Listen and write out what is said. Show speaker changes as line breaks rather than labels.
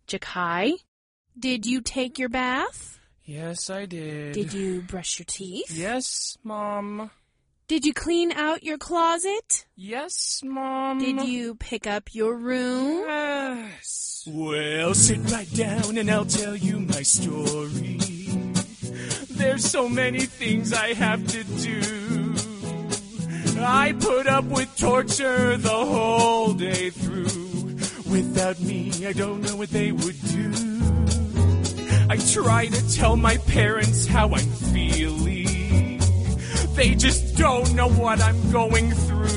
Jakai, did you take your bath?
Yes, I did.
Did you brush your teeth?
Yes, Mom.
Did you clean out your closet?
Yes, Mom.
Did you pick up your room?
Yes. Well, sit right down and I'll tell you my story. There's so many things I have to do. I put up with torture the whole day through. Without me, I don't know what they would do. I try to tell my parents how I'm feeling. They just don't know what I'm going through.